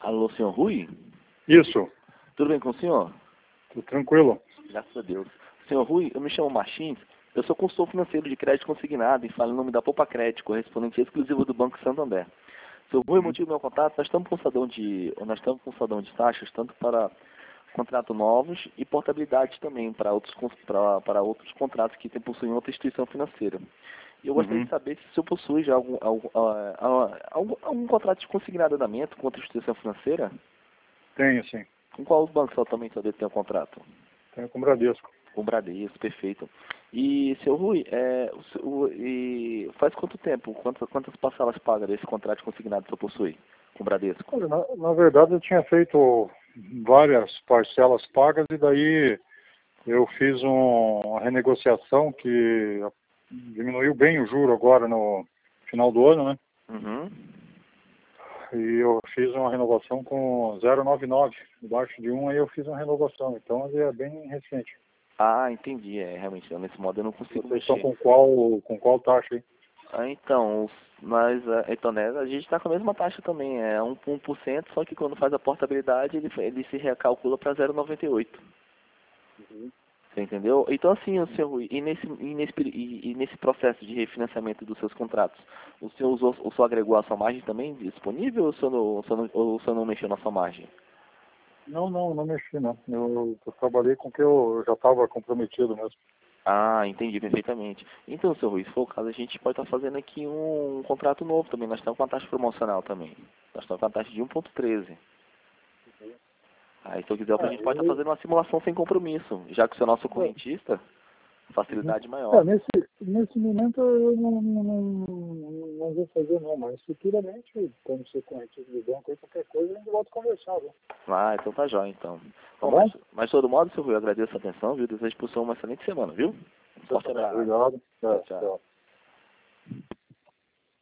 Alô, senhor Rui? Isso, Tudo bem com o senhor? tudo tranquilo. Graças a Deus. Senhor Rui, eu me chamo Martins, eu sou consultor financeiro de crédito consignado e falo em nome da Poupa Crédito, correspondente exclusivo do Banco Santander. Senhor Rui, o motivo do meu contato, nós estamos com um sadão de taxas, tanto para contratos novos e portabilidade também para outros contratos que possuem outra instituição financeira. E eu gostaria de saber se o senhor possui já algum contrato de consignadamento com outra instituição financeira? Tenho, sim. Com qual banco só também saber tem um contrato? Tenho com o Bradesco. Com o Bradesco, perfeito. E, seu Rui, faz quanto tempo, quantas parcelas paga desse contrato consignado que você possui com o Bradesco? Olha, na verdade eu tinha feito várias parcelas pagas e daí eu fiz uma renegociação que diminuiu bem o juro agora no final do ano, né? Uhum. E eu fiz uma renovação com 0,99, debaixo de 1, aí eu fiz uma renovação, então ele é bem recente. Ah, entendi. Realmente, nesse modo eu não consigo Vocês estão mexer. com qual taxa aí? Então, então, né, a gente está com a mesma taxa também, é 1%, só que quando faz a portabilidade ele se recalcula para 0,98. Você entendeu? Então, assim, o senhor Rui, e nesse processo de refinanciamento dos seus contratos, o senhor agregou a sua margem também disponível ou o senhor não mexeu na sua margem? Não mexi não. Eu trabalhei com o que eu já estava comprometido mesmo. Ah, entendi perfeitamente. Então, senhor Rui, se for o caso, a gente pode estar fazendo aqui um contrato novo também. Nós estamos com uma taxa promocional também. Nós estamos com uma taxa de 1,13. Aí, se eu quiser, a gente pode estar fazendo uma simulação sem compromisso. Já que o senhor é nosso correntista, facilidade maior. Nesse momento eu não vou fazer não, mas futuramente, quando você conhece do banco, aí, qualquer coisa a gente volta a conversar, viu? Ah, então tá jóia, então. Tá Bom, bom? mas de todo modo, senhor Rui, eu agradeço a atenção, viu? Desejo por senhor uma excelente semana, viu? Um forte abraço. Obrigado. Tchau, tchau.